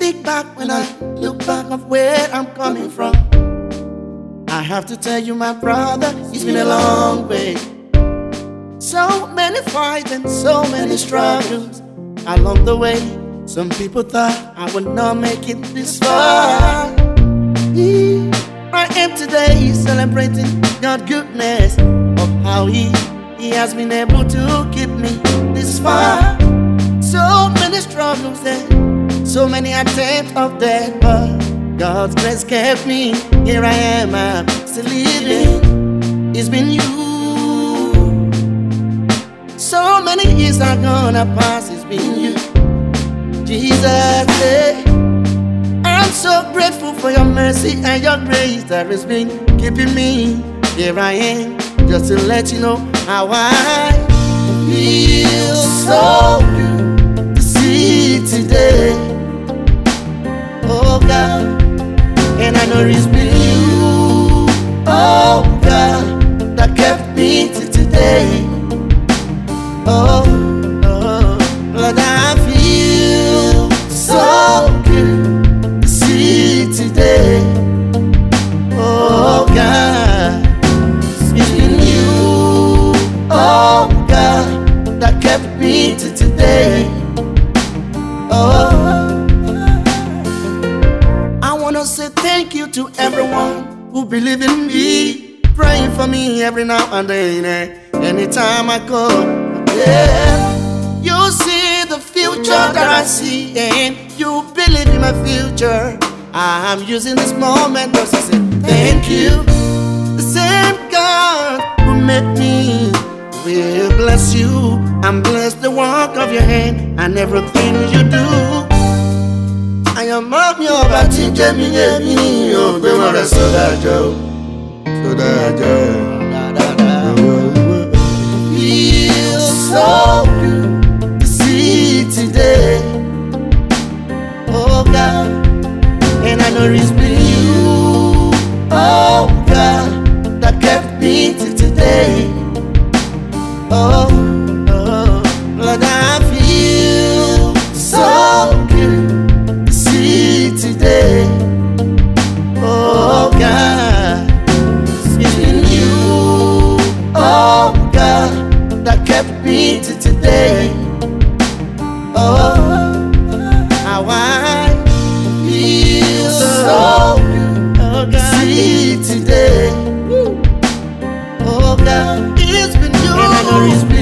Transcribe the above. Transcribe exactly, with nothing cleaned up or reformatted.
think back, when I look back of where I'm coming from, I have to tell you, my brother, it's been a long way. So many fights and so many struggles along the way. Some people thought I would not make it this far. Here I am today, celebrating God's goodness of how He He has been able to keep me this far. So many struggles and so many attempts of death, but God's grace kept me. Here I am, I'm still living. It's been you. So many years are gonna pass, it's been you, Jesus. eh. I'm so grateful for your mercy and your grace that has been keeping me. Here I am, just to let you know how I feel. So good to see you today, oh God. And I know it's been you, oh God, that kept me to today. Oh, oh, Lord, I feel so good to see you today, oh God. It's been you, oh God, that kept me to today. Oh, I wanna say thank you to everyone who believe in me, praying for me every now and then, eh, anytime I call. Yeah, you see the future that I see, and you believe in my future. I'm using this moment just to say thank you. The same God who made me will bless you and bless the work of your hand and everything you do. I am up your body, Jamie, Jamie, oh, be more a soda Joe, soda Joe. So good to see you today, oh God. And I know it's been you, oh God, that kept me to today. Oh, oh, Lord, I feel so good to see you today, oh God. It's been you, oh God, that kept me to today. Oh, how I feel so good, oh God, see you today. Oh God, it's been you, and I know it's been